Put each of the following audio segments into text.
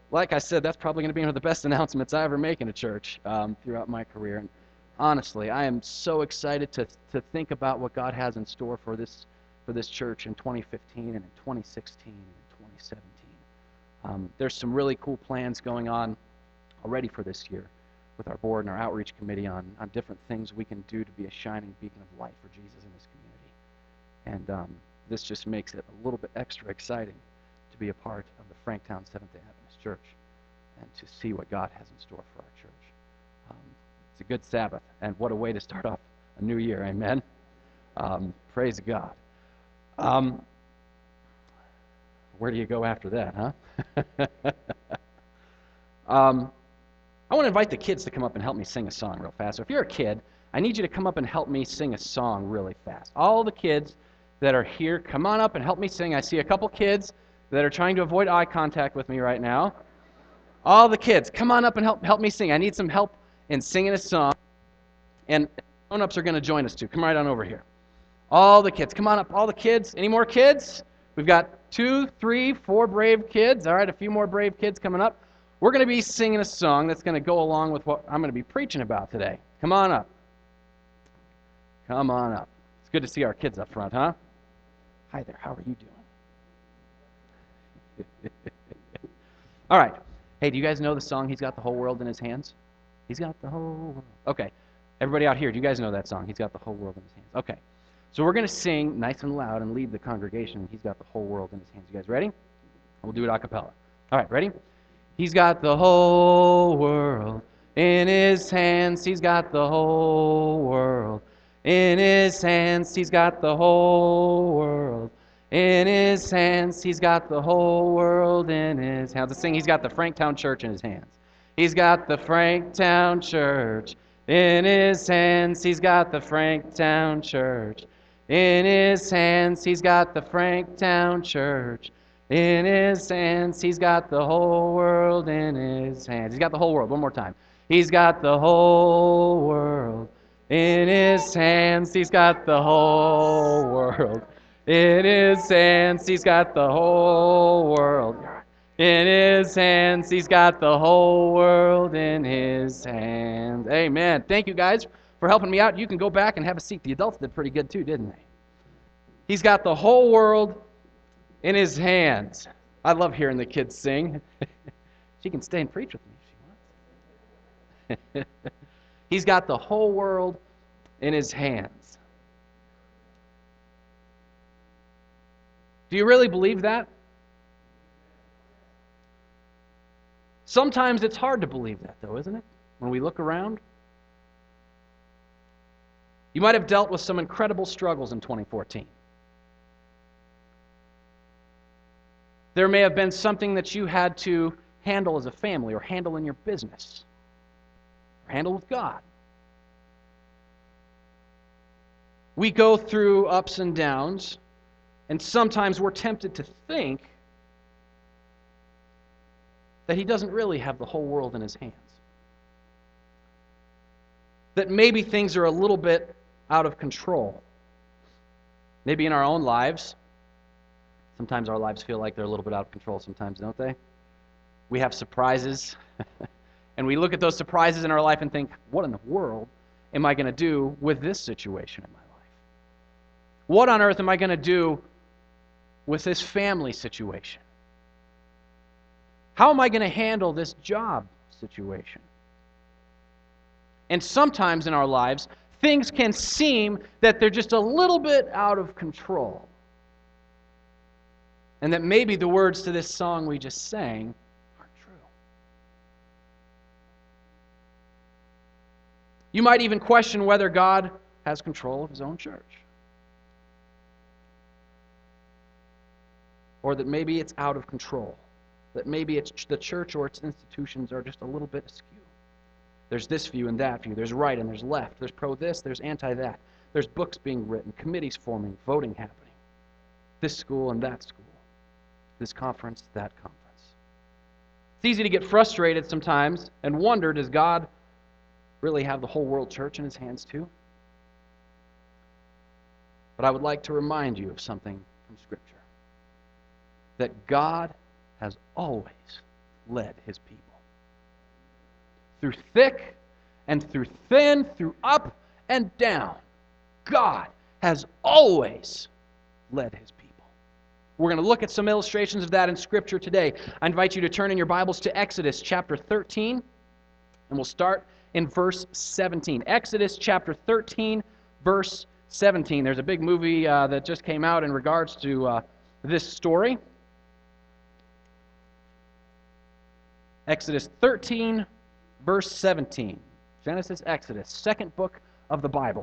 like I said, that's probably going to be one of the best announcements I ever make in a church throughout my career. And honestly, I am so excited to think about what God has in store for this church in 2015 and in 2016 and in 2017. There's some really cool plans going on already for this year with our board and our outreach committee on different things we can do to be a shining beacon of light for Jesus in this community. And this just makes it a little bit extra exciting to be a part of the Franktown Seventh-day Adventist Church and to see what God has in store for our church. It's a good Sabbath, and what a way to start off a new year, amen? Praise God. Where do you go after that, huh? I want to invite the kids to come up and help me sing a song real fast. So if you're a kid, I need you to come up and help me sing a song really fast. All the kids that are here, come on up and help me sing. I see a couple kids that are trying to avoid eye contact with me right now. All the kids, come on up and help me sing. I need some help in singing a song. And grown-ups are going to join us too. Come right on over here. All the kids, come on up. All the kids. Any more kids? We've got 2, 3, 4 brave kids. All right, a few more brave kids coming up. We're going to be singing a song that's going to go along with what I'm going to be preaching about today. Come on up. Come on up. It's good to see our kids up front, huh? Hi there, how are you doing? All right. Hey, do you guys know the song, He's Got the Whole World in His Hands? He's got the whole world. Okay. Everybody out here, do you guys know that song? He's got the whole world in His hands. Okay. So we're going to sing nice and loud and lead the congregation. He's got the whole world in His hands. You guys ready? We'll do it a cappella. All right, ready? He's got the whole world in His hands. He's got the whole world in His hands. He's got the whole world in His hands. He's got the whole world in His hands. Let's sing, He's got the Franktown Church in His hands. He's got the Franktown Church in His hands. He's got the Franktown Church in His hands. He's got the Franktown Church in His hands. He's got the whole world in His hands. He's got the whole world. One more time. He's got the whole world in His hands. He's got the whole world in His hands. He's got the whole world in His hands. He's got the whole world in His hands. Amen. Thank you guys for helping me out. You can go back and have a seat. The adults did pretty good too, didn't they? He's got the whole world in His hands. I love hearing the kids sing. She can stay and preach with me if she wants. He's got the whole world in His hands. Do you really believe that? Sometimes it's hard to believe that, though, isn't it? When we look around. You might have dealt with some incredible struggles in 2014. There may have been something that you had to handle as a family or handle in your business or handle with God. We go through ups and downs, and sometimes we're tempted to think that He doesn't really have the whole world in His hands. That maybe things are a little bit out of control. Maybe in our own lives. Sometimes our lives feel like they're a little bit out of control sometimes, don't they? We have surprises, and we look at those surprises in our life and think, what in the world am I going to do with this situation in my life? What on earth am I going to do with this family situation? How am I going to handle this job situation? And sometimes in our lives, things can seem that they're just a little bit out of control. And that maybe the words to this song we just sang aren't true. You might even question whether God has control of His own church. Or that maybe it's out of control. That maybe it's the church or its institutions are just a little bit askew. There's this view and that view. There's right and there's left. There's pro this, there's anti that. There's books being written, committees forming, voting happening. This school and that school. This conference, that conference. It's easy to get frustrated sometimes and wonder, does God really have the whole world church in His hands too? But I would like to remind you of something from Scripture. That God has always led his people. Through thick and through thin, through up and down, God has always led his people. We're going to look at some illustrations of that in Scripture today. I invite you to turn in your Bibles to Exodus chapter 13, and we'll start in verse 17. Exodus chapter 13, verse 17. There's a big movie that just came out in regards to this story. Exodus 13, verse 17. Genesis, Exodus, second book of the Bible.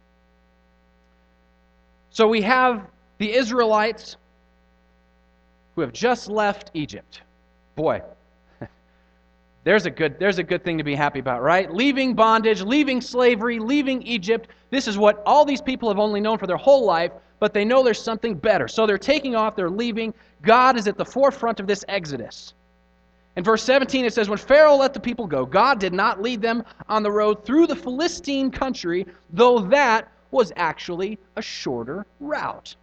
So we have the Israelites who have just left Egypt. Boy, there's a good thing to be happy about, right? Leaving bondage, leaving slavery, leaving Egypt. This is what all these people have only known for their whole life, but they know there's something better. So they're taking off, they're leaving. God is at the forefront of this exodus. In verse 17 it says, when Pharaoh let the people go, God did not lead them on the road through the Philistine country, though that was actually a shorter route.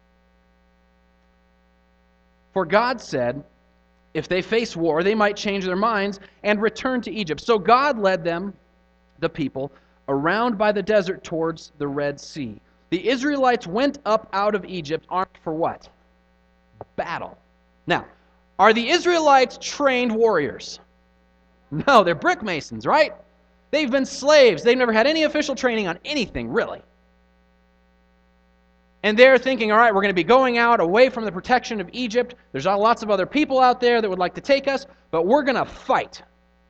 For God said, if they face war, they might change their minds and return to Egypt. So God led them, the people, around by the desert towards the Red Sea. The Israelites went up out of Egypt armed for what? Battle. Now, are the Israelites trained warriors? No, they're brick masons, right? They've been slaves. They've never had any official training on anything, really. And they're thinking, all right, we're going to be going out away from the protection of Egypt. There's lots of other people out there that would like to take us, but we're going to fight.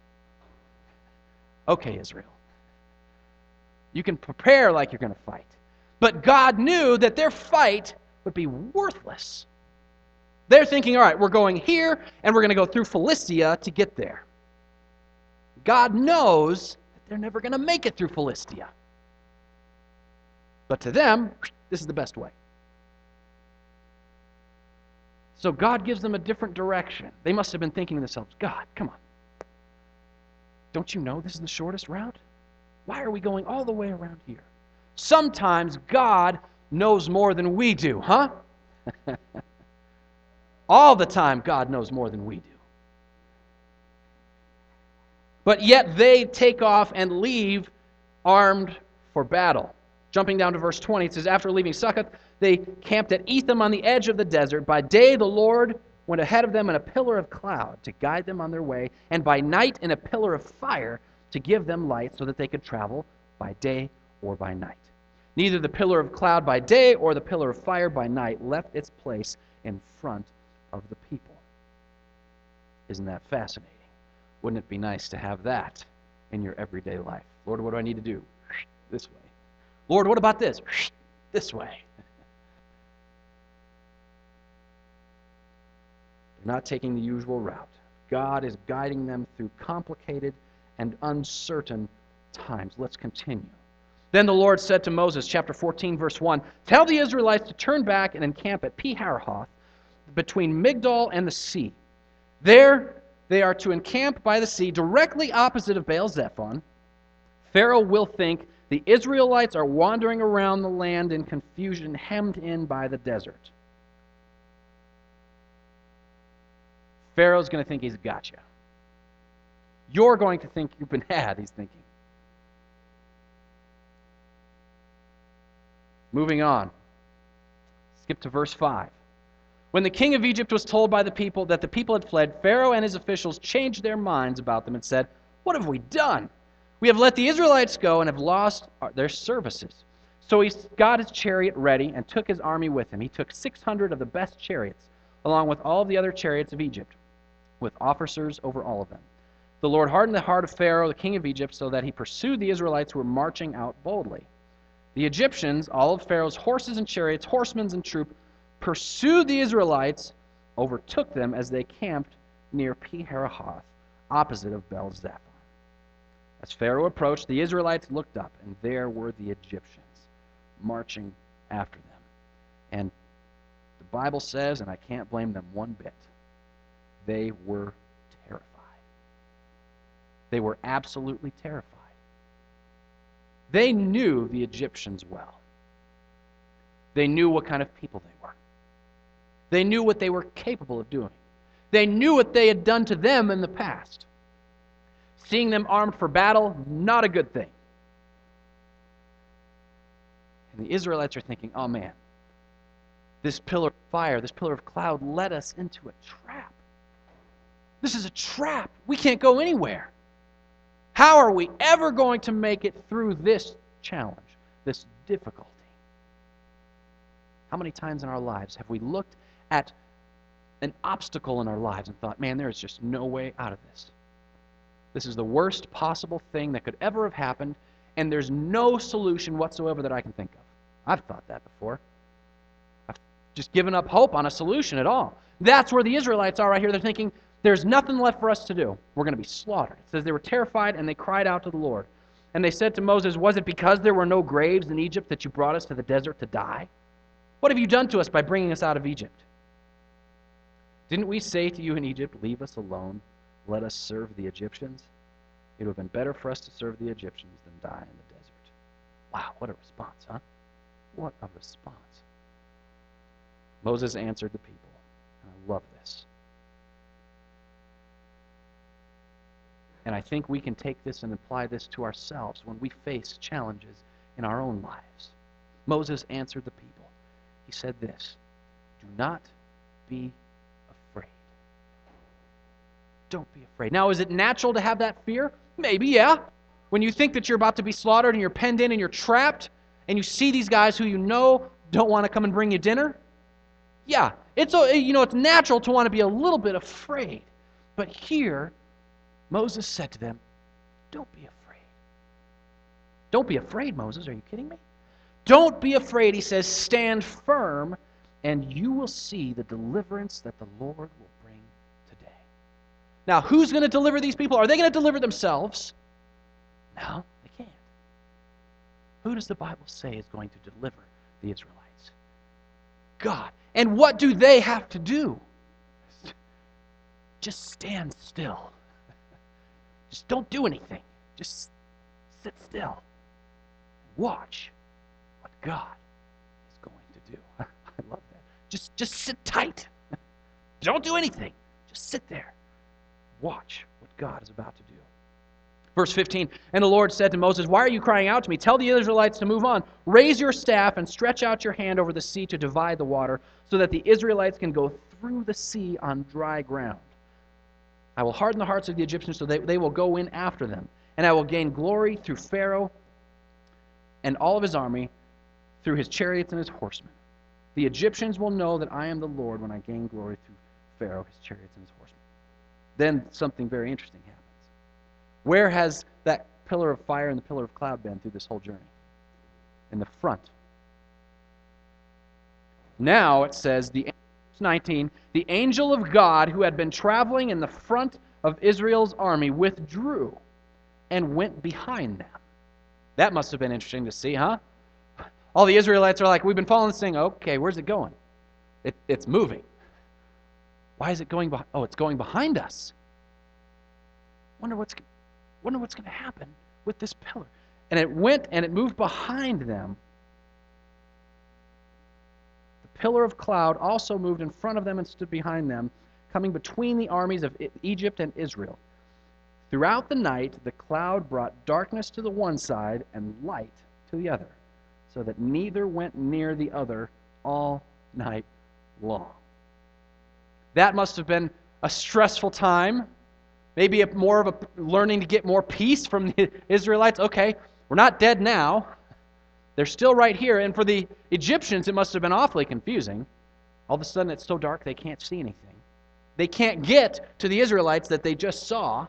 Okay, Israel. You can prepare like you're going to fight. But God knew that their fight would be worthless. They're thinking, all right, we're going here, and we're going to go through Philistia to get there. God knows that they're never going to make it through Philistia. But to them, this is the best way. So God gives them a different direction. They must have been thinking to themselves, God, come on. Don't you know this is the shortest route? Why are we going all the way around here? Sometimes God knows more than we do, huh? All the time God knows more than we do. But yet they take off and leave armed for battle. Jumping down to verse 20, it says, after leaving Succoth, they camped at Etham on the edge of the desert. By day the Lord went ahead of them in a pillar of cloud to guide them on their way, and by night in a pillar of fire to give them light so that they could travel by day or by night. Neither the pillar of cloud by day or the pillar of fire by night left its place in front of the people. Isn't that fascinating? Wouldn't it be nice to have that in your everyday life? Lord, what do I need to do? This way. Lord, what about this? This way. They're not taking the usual route. God is guiding them through complicated and uncertain times. Let's continue. Then the Lord said to Moses, chapter 14, verse 1, tell the Israelites to turn back and encamp at Pi-hahiroth, between Migdol and the sea. There they are to encamp by the sea, directly opposite of Baal-zephon. Pharaoh will think the Israelites are wandering around the land in confusion, hemmed in by the desert. Pharaoh's going to think he's got you. You're going to think you've been had, he's thinking. Moving on. Skip to verse 5. When the king of Egypt was told by the people that the people had fled, Pharaoh and his officials changed their minds about them and said, what have we done? We have let the Israelites go and have lost their services. So he got his chariot ready and took his army with him. He took 600 of the best chariots, along with all of the other chariots of Egypt, with officers over all of them. The Lord hardened the heart of Pharaoh, the king of Egypt, so that he pursued the Israelites who were marching out boldly. The Egyptians, all of Pharaoh's horses and chariots, horsemen and troop, pursued the Israelites, overtook them as they camped near Pi-hahiroth, opposite of Baal-zephon. As Pharaoh approached, the Israelites looked up, and there were the Egyptians marching after them. And the Bible says, and I can't blame them one bit, they were terrified. They were absolutely terrified. They knew the Egyptians well. They knew what kind of people they were. They knew what they were capable of doing. They knew what they had done to them in the past. Seeing them armed for battle, not a good thing. And the Israelites are thinking, oh man, this pillar of fire, this pillar of cloud led us into a trap. This is a trap. We can't go anywhere. How are we ever going to make it through this challenge, this difficulty? How many times in our lives have we looked at an obstacle in our lives and thought, man, there is just no way out of this. This is the worst possible thing that could ever have happened, and there's no solution whatsoever that I can think of. I've thought that before. I've just given up hope on a solution at all. That's where the Israelites are right here. They're thinking, there's nothing left for us to do. We're going to be slaughtered. It says they were terrified, and they cried out to the Lord. And they said to Moses, was it because there were no graves in Egypt that you brought us to the desert to die? What have you done to us by bringing us out of Egypt? Didn't we say to you in Egypt, leave us alone, let us serve the Egyptians? It would have been better for us to serve the Egyptians than die in the desert. Wow, what a response, huh? What a response. Moses answered the people. And I love this. And I think we can take this and apply this to ourselves when we face challenges in our own lives. Moses answered the people. He said this, do not be afraid. Don't be afraid. Now, is it natural to have that fear? Maybe, yeah. When you think that you're about to be slaughtered and you're penned in and you're trapped, and you see these guys who you know don't want to come and bring you dinner, yeah, it's natural to want to be a little bit afraid. But here, Moses said to them, don't be afraid. Don't be afraid, Moses. Are you kidding me? Don't be afraid, he says, stand firm, and you will see the deliverance that the Lord will bring today. Now, who's going to deliver these people? Are they going to deliver themselves? No, they can't. Who does the Bible say is going to deliver the Israelites? God. And what do they have to do? Just stand still. Just don't do anything. Just sit still. Watch what God is going to do. I love that. Just sit tight. Don't do anything. Just sit there. Watch what God is about to do. Verse 15, and the Lord said to Moses, why are you crying out to me? Tell the Israelites to move on. Raise your staff and stretch out your hand over the sea to divide the water, so that the Israelites can go through the sea on dry ground. I will harden the hearts of the Egyptians so they will go in after them. And I will gain glory through Pharaoh and all of his army, through his chariots and his horsemen. The Egyptians will know that I am the Lord when I gain glory through Pharaoh, his chariots, and his horsemen. Then something very interesting happens. Where has that pillar of fire and the pillar of cloud been through this whole journey? In the front. Now it says, verse 19, the angel of God who had been traveling in the front of Israel's army withdrew and went behind them. That must have been interesting to see, huh? All the Israelites are like, we've been following this thing. Okay, where's it going? It's moving. Why is it going behind? Oh, it's going behind us. Wonder what's going to happen with this pillar. And it went and it moved behind them. The pillar of cloud also moved in front of them and stood behind them, coming between the armies of Egypt and Israel. Throughout the night, the cloud brought darkness to the one side and light to the other, so that neither went near the other all night long. That must have been a stressful time. Maybe more of a learning to get more peace from the Israelites. Okay, we're not dead now. They're still right here. And for the Egyptians, it must have been awfully confusing. All of a sudden, it's so dark they can't see anything. They can't get to the Israelites that they just saw.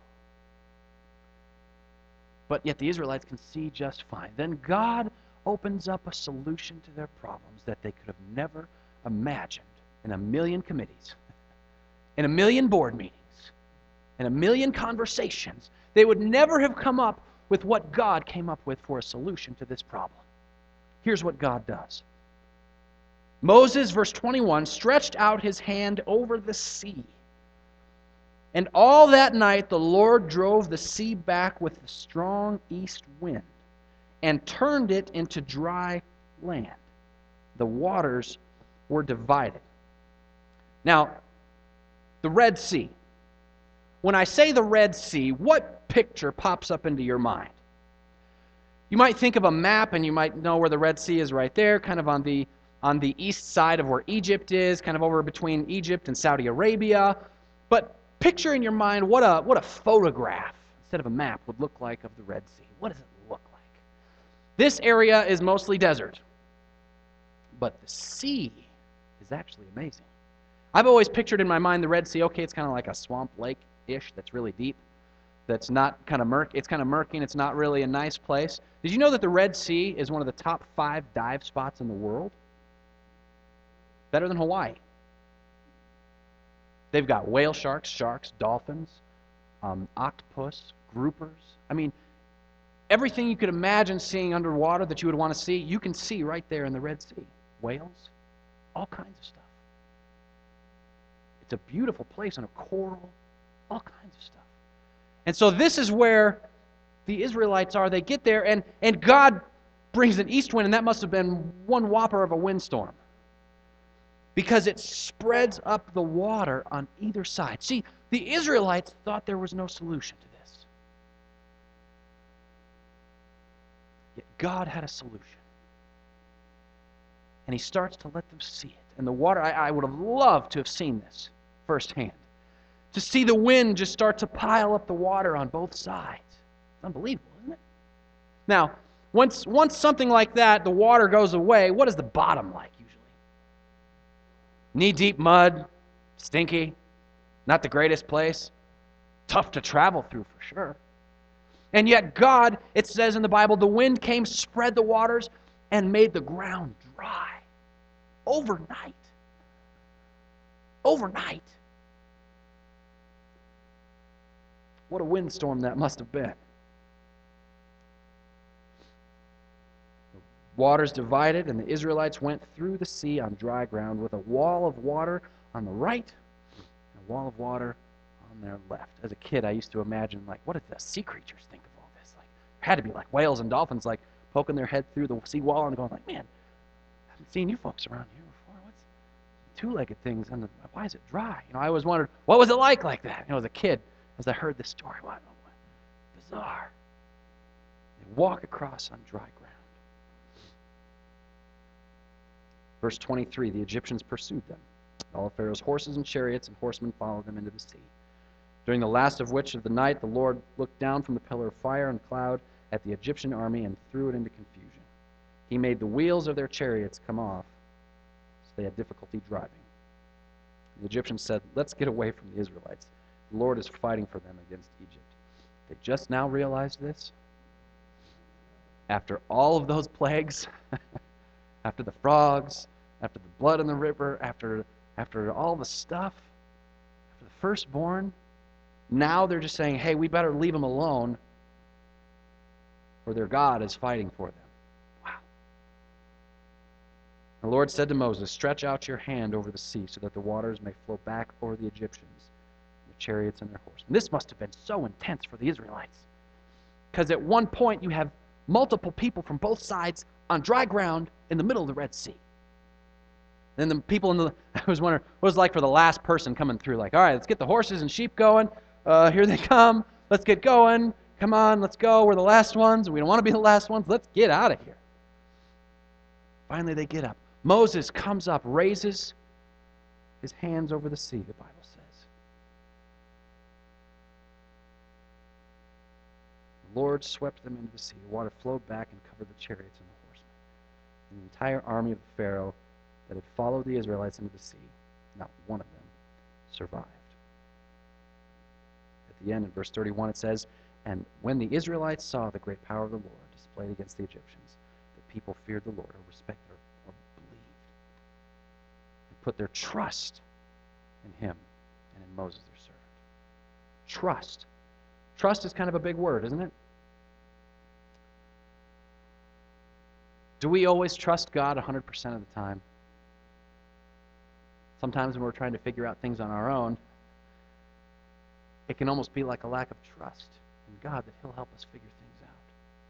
But yet the Israelites can see just fine. Then God opens up a solution to their problems that they could have never imagined in a million committees, in a million board meetings, in a million conversations. They would never have come up with what God came up with for a solution to this problem. Here's what God does. Moses, verse 21, stretched out his hand over the sea. And all that night the Lord drove the sea back with a strong east wind and turned it into dry land. The waters were divided. Now, The Red Sea. When I say the Red Sea, what picture pops up into your mind? You might think of a map and you might know where the Red Sea is right there, kind of on the east side of where Egypt is, kind of over between Egypt and Saudi Arabia. But picture in your mind what a photograph instead of a map would look like of the Red Sea. What does it look like? This area is mostly desert, but the sea is actually amazing. I've always pictured in my mind the Red Sea, okay, it's kind of like a swamp lake-ish that's really deep, that's not kind of murky. It's kind of murky and it's not really a nice place. Did you know that the Red Sea is one of the top 5 dive spots in the world? Better than Hawaii. They've got whale sharks, dolphins, octopus, groupers. I mean, everything you could imagine seeing underwater that you would want to see, you can see right there in the Red Sea. Whales, all kinds of stuff. It's a beautiful place on a coral, all kinds of stuff. And so this is where the Israelites are. They get there, and God brings an east wind, and that must have been one whopper of a windstorm, because it spreads up the water on either side. See, the Israelites thought there was no solution to this. Yet God had a solution. And he starts to let them see it. And the water, I would have loved to have seen this firsthand. To see the wind just start to pile up the water on both sides. It's unbelievable, isn't it? Now, once something like that, the water goes away, what is the bottom like usually? Knee-deep mud, stinky, not the greatest place, tough to travel through for sure. And yet God, it says in the Bible, the wind came, spread the waters, and made the ground dry. Overnight. Overnight. What a windstorm that must have been. The waters divided, and the Israelites went through the sea on dry ground with a wall of water on the right and a wall of water on their left. As a kid, I used to imagine, like, what did the sea creatures think of all this? Like, it had to be like whales and dolphins, like, poking their head through the seawall and going like, man, I haven't seen you folks around here before. What's two-legged things? And why is it dry? I always wondered, what was it like that? As a kid, as I heard this story, what bizarre. They walk across on dry ground. Verse 23, the Egyptians pursued them. All of Pharaoh's horses and chariots and horsemen followed them into the sea. During the last of which of the night the Lord looked down from the pillar of fire and cloud at the Egyptian army and threw it into confusion. He made the wheels of their chariots come off, so they had difficulty driving. The Egyptians said, let's get away from the Israelites. The Lord is fighting for them against Egypt. They just now realized this. After all of those plagues, after the frogs, after the blood in the river, after all the stuff, after the firstborn, now they're just saying, hey, we better leave them alone, for their God is fighting for them. Wow. The Lord said to Moses, stretch out your hand over the sea so that the waters may flow back over the Egyptians, their chariots and their horses. And this must have been so intense for the Israelites, because at one point you have multiple people from both sides on dry ground in the middle of the Red Sea. Then the people I was wondering what it was like for the last person coming through. Like, all right, let's get the horses and sheep going. Here they come. Let's get going. Come on, let's go. We're the last ones. We don't want to be the last ones. Let's get out of here. Finally, they get up. Moses comes up, raises his hands over the sea, the Bible says. The Lord swept them into the sea. The water flowed back and covered the chariots and the horsemen. And the entire army of Pharaoh that had followed the Israelites into the sea, not one of them survived. At the end, in verse 31, it says, and when the Israelites saw the great power of the Lord displayed against the Egyptians, the people feared the Lord, or respected, or believed, and put their trust in him and in Moses, their servant. Trust. Trust is kind of a big word, isn't it? Do we always trust God 100% of the time? Sometimes when we're trying to figure out things on our own, it can almost be like a lack of trust in God that he'll help us figure things out.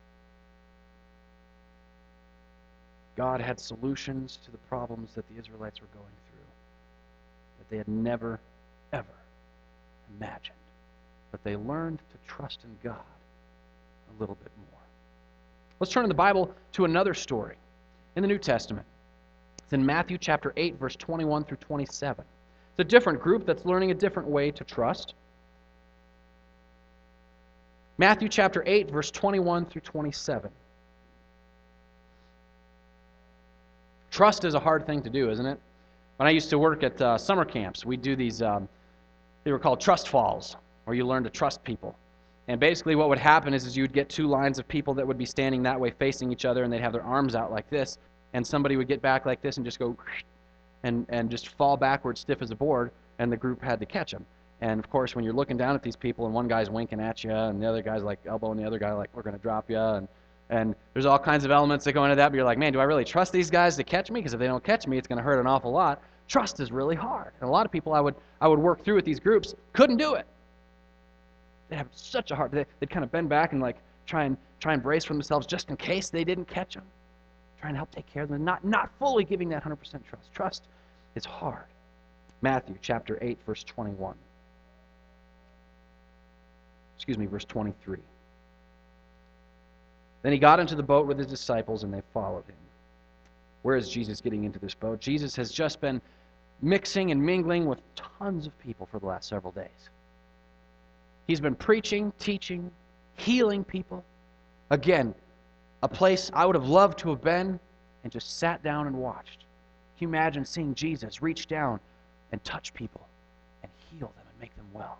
God had solutions to the problems that the Israelites were going through that they had never, ever imagined. But they learned to trust in God a little bit more. Let's turn in the Bible to another story in the New Testament. It's in Matthew chapter 8, verse 21 through 27. It's a different group that's learning a different way to trust. Matthew chapter 8, verse 21 through 27. Trust is a hard thing to do, isn't it? When I used to work at summer camps, we'd do these, they were called trust falls, where you learn to trust people. And basically what would happen is you'd get two lines of people that would be standing that way facing each other, and they'd have their arms out like this, and somebody would get back like this and just go and just fall backwards stiff as a board, and the group had to catch them. And of course, when you're looking down at these people and one guy's winking at you and the other guy's like elbowing the other guy like, we're going to drop you, and there's all kinds of elements that go into that, but you're like, man, do I really trust these guys to catch me? Because if they don't catch me, it's going to hurt an awful lot. Trust is really hard. And a lot of people I would work through with these groups couldn't do it. They'd have such a hard, they'd kind of bend back and like try and brace for themselves just in case they didn't catch them. Trying to help take care of them, not fully giving that 100% trust. Trust is hard. Matthew chapter 8, verse 21. Verse 23. Then he got into the boat with his disciples, and they followed him. Where is Jesus getting into this boat? Jesus has just been mixing and mingling with tons of people for the last several days. He's been preaching, teaching, healing people. Again, a place I would have loved to have been and just sat down and watched. Can you imagine seeing Jesus reach down and touch people and heal them and make them well?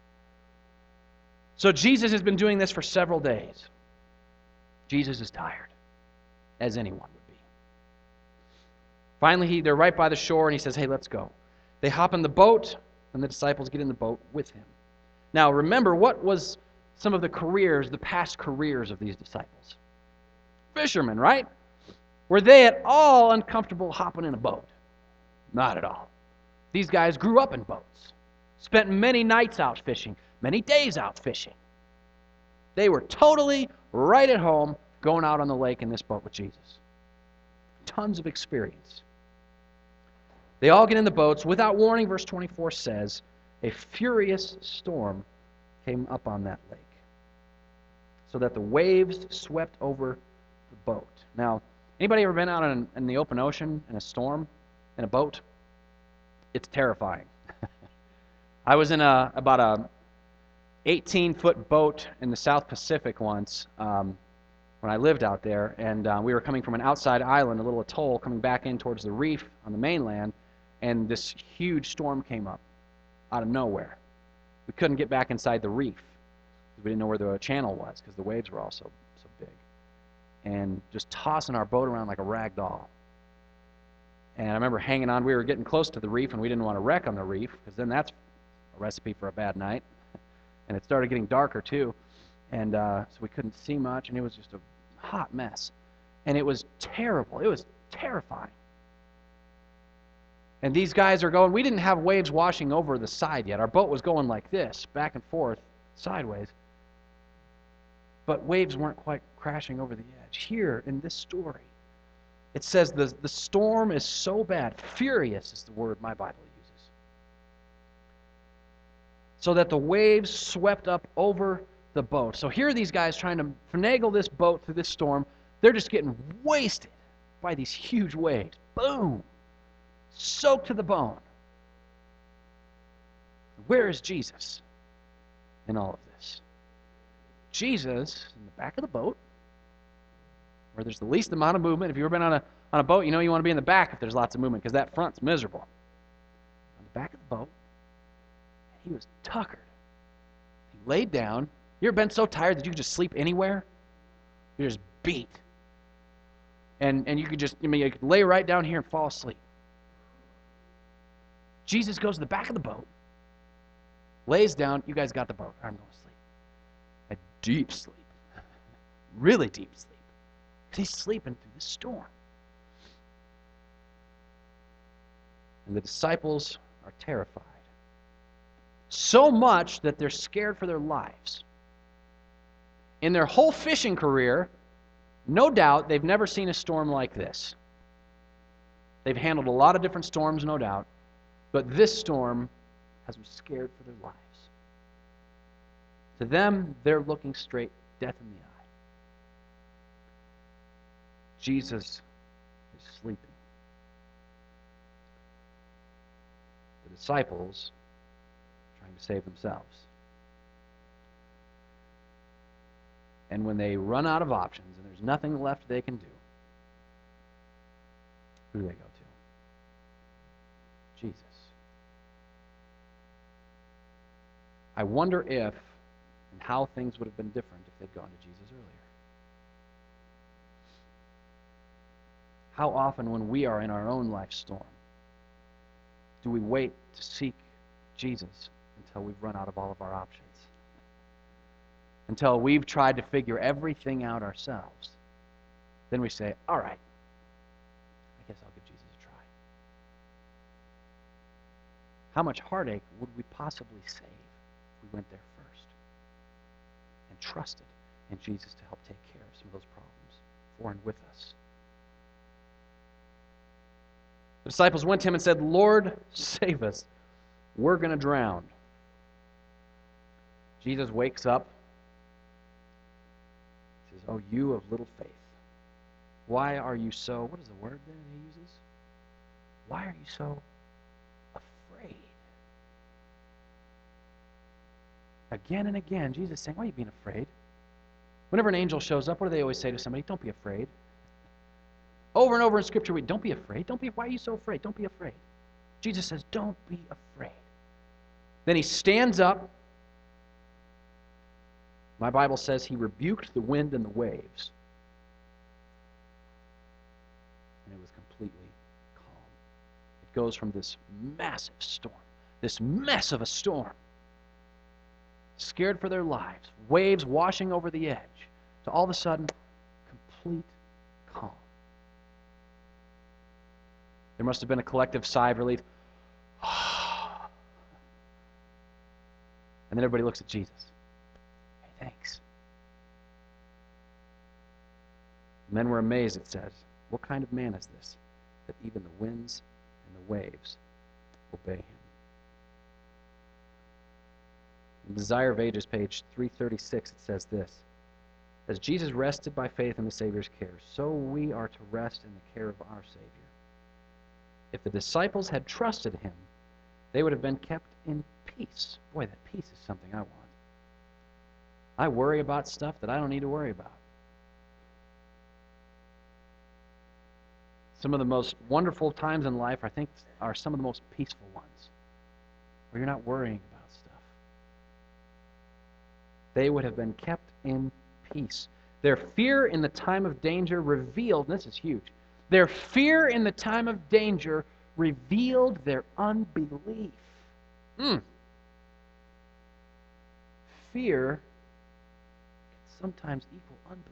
So Jesus has been doing this for several days. Jesus is tired, as anyone would be. Finally, they're right by the shore, and he says, hey, let's go. They hop in the boat, and the disciples get in the boat with him. Now, remember, what was some of the past careers of these disciples? Fishermen, right? Were they at all uncomfortable hopping in a boat? Not at all. These guys grew up in boats, spent many nights out fishing, many days out fishing. They were totally right at home going out on the lake in this boat with Jesus. Tons of experience. They all get in the boats. Without warning, verse 24 says, a furious storm came up on that lake, so that the waves swept over the boat. Now, anybody ever been out in the open ocean in a storm, in a boat? It's terrifying. I was in about a 18-foot boat in the South Pacific once when I lived out there, and we were coming from an outside island, a little atoll, coming back in towards the reef on the mainland, and this huge storm came up out of nowhere. We couldn't get back inside the reef because we didn't know where the channel was because the waves were all so big, and just tossing our boat around like a rag doll. And I remember hanging on. We were getting close to the reef, and we didn't want to wreck on the reef because then that's a recipe for a bad night. And it started getting darker too, and so we couldn't see much, and it was just a hot mess. And it was terrible. It was terrifying. And these guys are going, we didn't have waves washing over the side yet. Our boat was going like this, back and forth, sideways. But waves weren't quite crashing over the edge. Here in this story, it says the storm is so bad. Furious is the word my Bible uses. So that the waves swept up over the boat. So here are these guys trying to finagle this boat through this storm. They're just getting wasted by these huge waves. Boom! Soaked to the bone. Where is Jesus in all of this? Jesus in the back of the boat, where there's the least amount of movement. If you've ever been on a boat, you know you want to be in the back if there's lots of movement, because that front's miserable. On the back of the boat, he was tuckered. He laid down. You ever been so tired that you could just sleep anywhere? You're just beat. And you could just, you could lay right down here and fall asleep. Jesus goes to the back of the boat, lays down. You guys got the boat. I'm going to sleep. A deep sleep. Really deep sleep. He's sleeping through the storm. And the disciples are terrified. So much that they're scared for their lives. In their whole fishing career, no doubt they've never seen a storm like this. They've handled a lot of different storms, no doubt, but this storm has them scared for their lives. To them, they're looking straight death in the eye. Jesus is sleeping. The disciples trying to save themselves. And when they run out of options and there's nothing left they can do, who do they go to? Jesus. I wonder if and how things would have been different if they'd gone to Jesus earlier. How often when we are in our own life storm, do we wait to seek Jesus until we've run out of all of our options? Until we've tried to figure everything out ourselves. Then we say, all right, I guess I'll give Jesus a try. How much heartache would we possibly save if we went there first and trusted in Jesus to help take care of some of those problems for and with us? The disciples went to him and said, Lord, save us. We're going to drown. Jesus wakes up. He says, oh, you of little faith. Why are you so, what is the word that he uses? Why are you so afraid? Again and again, Jesus is saying, why are you being afraid? Whenever an angel shows up, what do they always say to somebody? Don't be afraid. Over and over in Scripture, we don't be afraid. Why are you so afraid? Don't be afraid. Jesus says, don't be afraid. Then he stands up. My Bible says he rebuked the wind and the waves. And it was completely calm. It goes from this massive storm, this mess of a storm, scared for their lives, waves washing over the edge, to all of a sudden, complete calm. There must have been a collective sigh of relief. And then everybody looks at Jesus. Hey, thanks. The men were amazed, it says. What kind of man is this, that even the winds and the waves obey him? In Desire of Ages, page 336, it says this. As Jesus rested by faith in the Savior's care, so we are to rest in the care of our Savior. If the disciples had trusted him, they would have been kept in peace. Boy, that peace is something I want. I worry about stuff that I don't need to worry about. Some of the most wonderful times in life, I think, are some of the most peaceful ones, where you're not worrying about stuff. They would have been kept in peace. Their fear in the time of danger revealed, and this is huge, their fear in the time of danger revealed their unbelief. Fear can sometimes equal unbelief.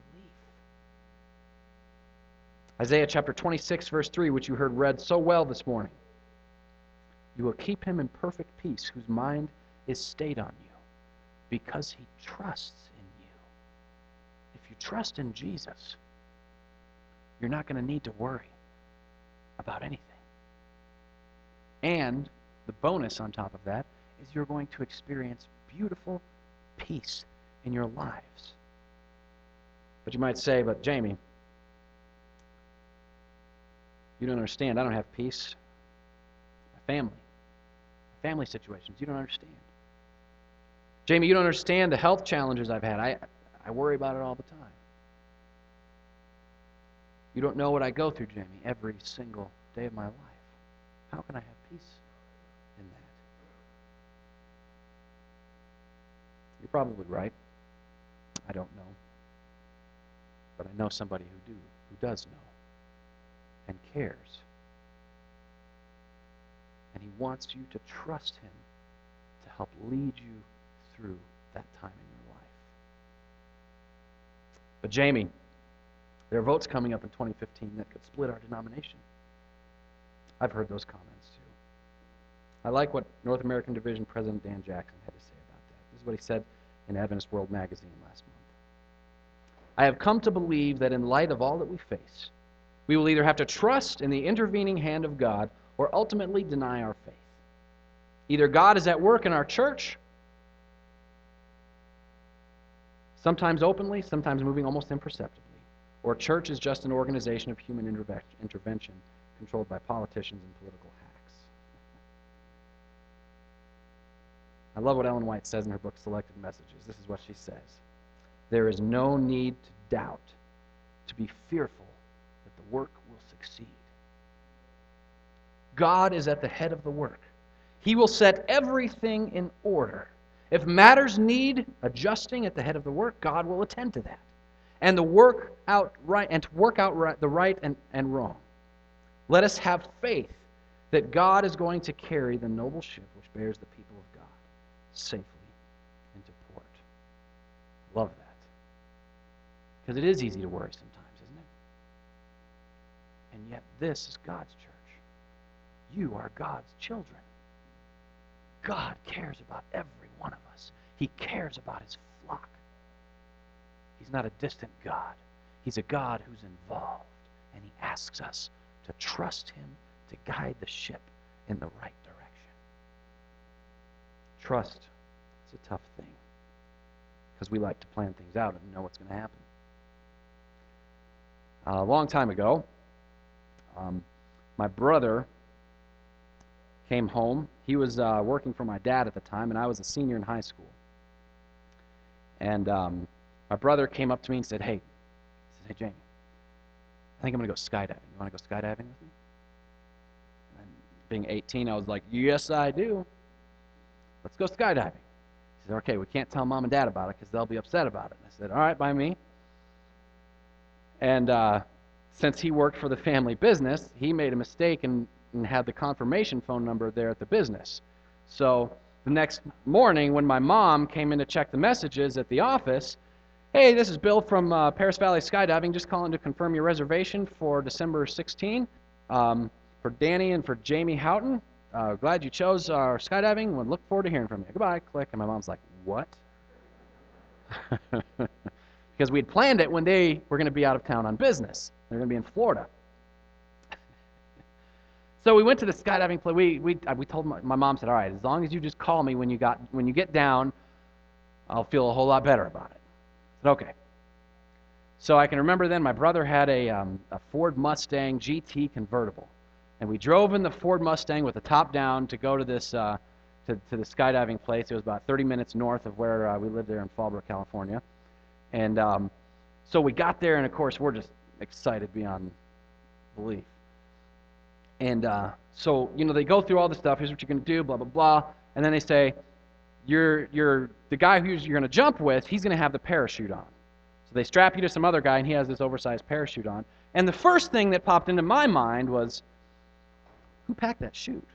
Isaiah chapter 26, verse 3, which you heard read so well this morning. You will keep him in perfect peace, whose mind is stayed on you, because he trusts in you. If you trust in Jesus, you're not going to need to worry about anything. And the bonus on top of that is you're going to experience beautiful peace in your lives. But you might say, but Jamie, you don't understand. I don't have peace. My family situations, you don't understand. Jamie, you don't understand the health challenges I've had. I worry about it all the time. You don't know what I go through, Jamie, every single day of my life. How can I have peace in that? You're probably right. I don't know. But I know somebody who does know and cares. And he wants you to trust him to help lead you through that time in your life. But Jamie, there are votes coming up in 2015 that could split our denomination. I've heard those comments too. I like what North American Division President Dan Jackson had to say about that. This is what he said in Adventist World magazine last month. I have come to believe that in light of all that we face, we will either have to trust in the intervening hand of God or ultimately deny our faith. Either God is at work in our church sometimes openly, sometimes moving almost imperceptibly. Or church is just an organization of human intervention controlled by politicians and political hacks. I love what Ellen White says in her book, Selected Messages. This is what she says. There is no need to doubt, to be fearful that the work will succeed. God is at the head of the work. He will set everything in order. If matters need adjusting at the head of the work, God will attend to that. And to work out the right and wrong. Let us have faith that God is going to carry the noble ship which bears the people of God safely into port. Love that. Because it is easy to worry sometimes, isn't it? And yet this is God's church. You are God's children. God cares about every one of us. He cares about his flock. He's not a distant God. He's a God who's involved, and he asks us to trust him to guide the ship in the right direction. Trust is a tough thing because we like to plan things out and know what's going to happen. A long time ago, my brother came home. He was working for my dad at the time, and I was a senior in high school. And my brother came up to me and said, hey, Jamie, I think I'm going to go skydiving. You want to go skydiving with me? And being 18, I was like, yes, I do. Let's go skydiving. He said, okay, we can't tell Mom and Dad about it because they'll be upset about it. And I said, all right, by me. And since he worked for the family business, he made a mistake and had the confirmation phone number there at the business. So the next morning when my mom came in to check the messages at the office, hey, this is Bill from Paris Valley Skydiving, just calling to confirm your reservation for December 16 for Danny and for Jamie Houghton. Glad you chose our skydiving. Would look forward to hearing from you. Goodbye. Click. And my mom's like, what? Because we had planned it when they were going to be out of town on business. They're going to be in Florida. So we went to the skydiving place. We told my mom said, all right, as long as you just call me when you get down, I'll feel a whole lot better about it. I said, okay. So I can remember then my brother had a Ford Mustang GT convertible, and we drove in the Ford Mustang with the top down to go to this to the skydiving place. It was about 30 minutes north of where we lived there in Fallbrook, California, and so we got there, and of course we're just excited beyond belief. And so, they go through all the stuff. Here's what you're going to do, blah, blah, blah. And then they say, the guy who you're going to jump with, he's going to have the parachute on. So they strap you to some other guy, and he has this oversized parachute on. And the first thing that popped into my mind was, who packed that chute?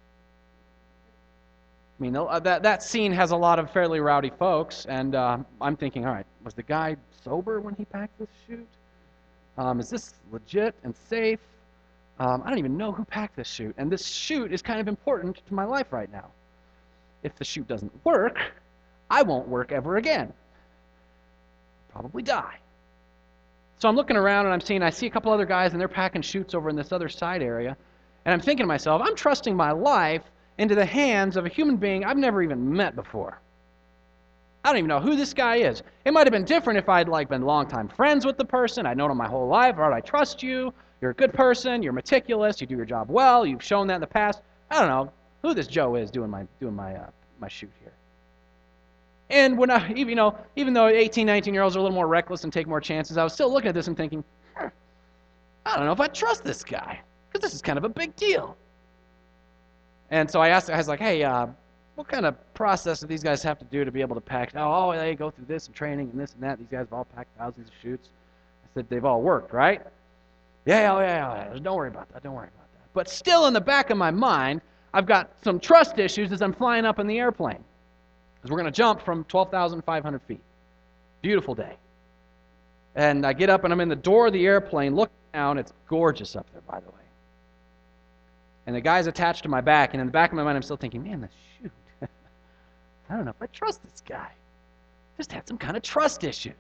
I mean, that scene has a lot of fairly rowdy folks, and I'm thinking, all right, was the guy sober when he packed this chute? Is this legit and safe? I don't even know who packed this chute, and this chute is kind of important to my life right now. If the chute doesn't work, I won't work ever again. I'll probably die. So I'm looking around and I see a couple other guys, and they're packing chutes over in this other side area, and I'm thinking to myself, I'm trusting my life into the hands of a human being I've never even met before. I don't even know who this guy is. It might have been different if I'd been longtime friends with the person. I'd known him my whole life. All right, I trust you. You're a good person. You're meticulous. You do your job well. You've shown that in the past. I don't know who this Joe is doing my shoot here. And when even though 18, 19-year-olds are a little more reckless and take more chances, I was still looking at this and thinking, I don't know if I trust this guy because this is kind of a big deal. And so I was like, hey, what kind of process do these guys have to do to be able to pack? Oh, they go through this and training and this and that. These guys have all packed thousands of chutes. I said, they've all worked, right? Yeah. Don't worry about that. But still in the back of my mind, I've got some trust issues as I'm flying up in the airplane. Because we're going to jump from 12,500 feet. Beautiful day. And I get up and I'm in the door of the airplane, looking down. It's gorgeous up there, by the way. And the guy's attached to my back, and in the back of my mind I'm still thinking, man, the chute. I don't know if I trust this guy. Just had some kind of trust issues.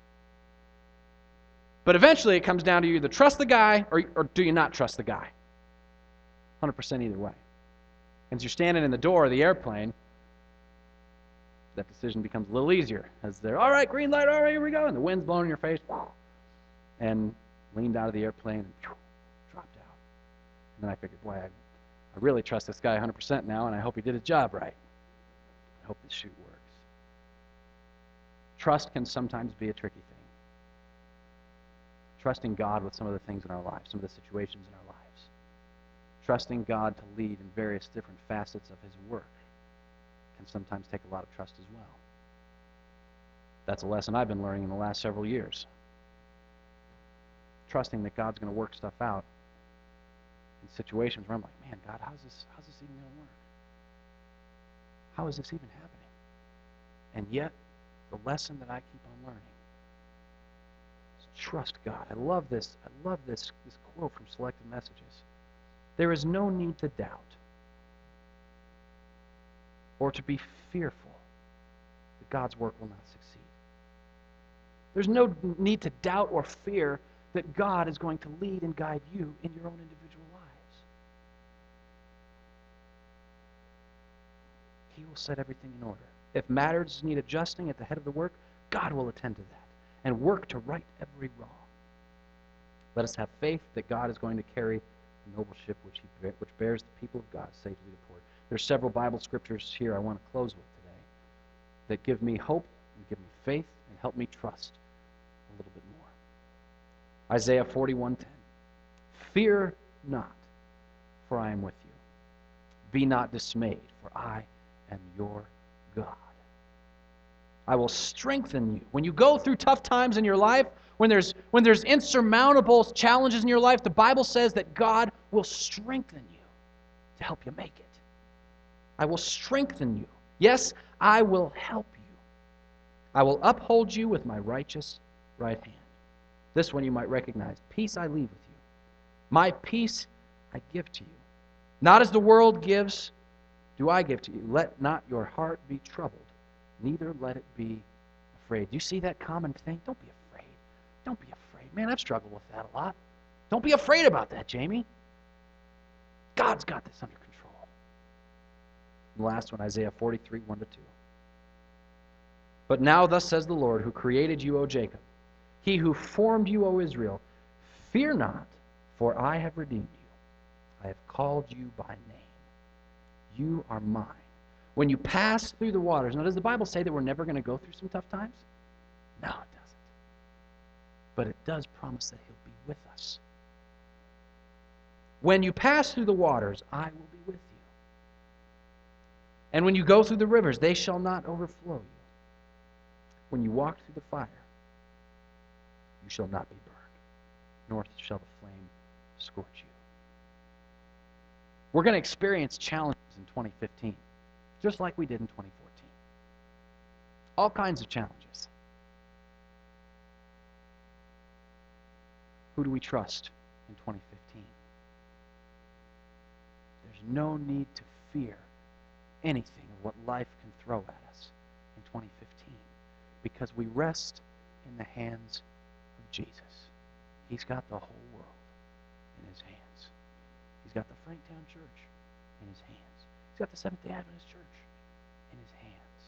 But eventually it comes down to you either trust the guy or do you not trust the guy. 100% either way. And as you're standing in the door of the airplane, that decision becomes a little easier as they're, all right, green light, all right, here we go. And the wind's blowing in your face. And leaned out of the airplane and dropped out. And then I figured, boy, I really trust this guy 100% now, and I hope he did his job right. I hope this chute works. Trust can sometimes be a tricky thing. Trusting God with some of the things in our lives, some of the situations in our lives. Trusting God to lead in various different facets of His work can sometimes take a lot of trust as well. That's a lesson I've been learning in the last several years. Trusting that God's going to work stuff out in situations where I'm like, man, God, how's this even going to work? How is this even happening? And yet, the lesson that I keep on learning is trust God. I love this quote from Selected Messages. There is no need to doubt or to be fearful that God's work will not succeed. There's no need to doubt or fear that God is going to lead and guide you in your own individual lives. He will set everything in order. If matters need adjusting at the head of the work, God will attend to that and work to right every wrong. Let us have faith that God is going to carry the noble ship which bears the people of God safely to port. There's several Bible scriptures here I want to close with today that give me hope and give me faith and help me trust a little bit more. Isaiah 41:10. Fear not, for I am with you. Be not dismayed, for I am your God. I will strengthen you. When you go through tough times in your life, when there's insurmountable challenges in your life, the Bible says that God will strengthen you to help you make it. I will strengthen you. Yes, I will help you. I will uphold you with my righteous right hand. This one you might recognize. Peace I leave with you. My peace I give to you. Not as the world gives, do I give to you. Let not your heart be troubled, neither let it be afraid. Do you see that common thing? Don't be afraid. Don't be afraid. Man, I've struggled with that a lot. Don't be afraid about that, Jamie. God's got this under control. And the last one, Isaiah 43:1-2. But now thus says the Lord, who created you, O Jacob, he who formed you, O Israel, fear not, for I have redeemed you. I have called you by name. You are mine. When you pass through the waters, now does the Bible say that we're never going to go through some tough times? No, it doesn't. But it does promise that he'll be with us. When you pass through the waters, I will be with you. And when you go through the rivers, they shall not overflow you. When you walk through the fire, you shall not be burned, nor shall the flame scorch you. We're going to experience challenges in 2015, just like we did in 2014. All kinds of challenges. Who do we trust in 2015? There's no need to fear anything of what life can throw at us in 2015 because we rest in the hands of Jesus. He's got the whole world in his hands. He's got the Franktown Church in his hands. He's got the Seventh-day Adventist Church in his hands.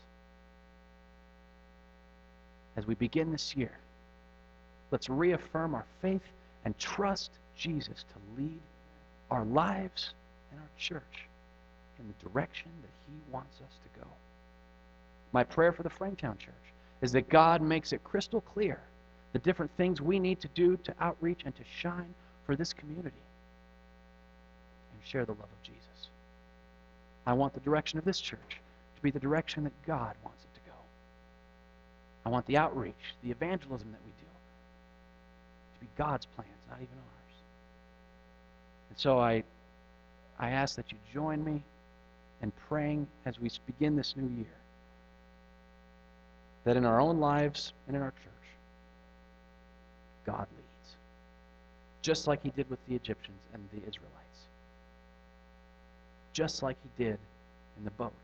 As we begin this year, let's reaffirm our faith and trust Jesus to lead our lives and our church in the direction that he wants us to go. My prayer for the Franktown Church is that God makes it crystal clear the different things we need to do to outreach and to shine for this community and share the love of Jesus. I want the direction of this church to be the direction that God wants it to go. I want the outreach, the evangelism that we do, to be God's plans, not even ours. And so I ask that you join me in praying as we begin this new year, that in our own lives and in our church, God leads, just like he did with the Egyptians and the Israelites, just like he did in the boat.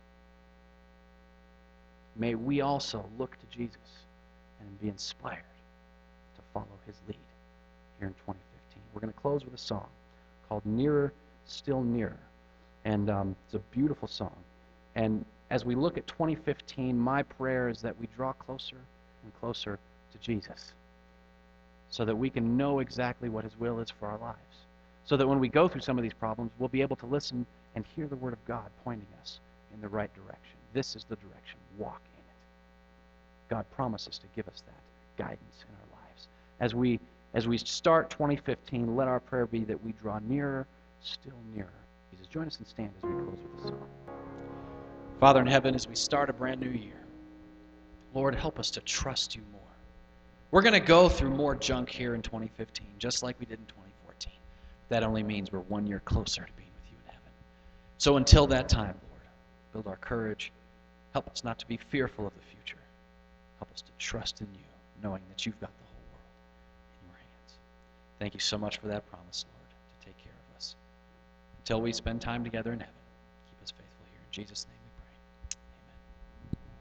May we also look to Jesus and be inspired to follow his lead here in 2015. We're going to close with a song called Nearer, Still Nearer. And it's a beautiful song. And as we look at 2015, my prayer is that we draw closer and closer to Jesus so that we can know exactly what his will is for our lives. So that when we go through some of these problems, we'll be able to listen and hear the word of God pointing us in the right direction. This is the direction. Walk in it. God promises to give us that guidance in our lives. As we start 2015, let our prayer be that we draw nearer, still nearer. Jesus, join us and stand as we close with a song. Father in heaven, as we start a brand new year, Lord, help us to trust you more. We're going to go through more junk here in 2015, just like we did in 2014. That only means we're 1 year closer to being with you in heaven. So until that time, Lord, build our courage. Help us not to be fearful of the future. Help us to trust in you, knowing that you've got the whole world in your hands. Thank you so much for that promise, Lord, to take care of us. Until we spend time together in heaven, keep us faithful here. In Jesus' name.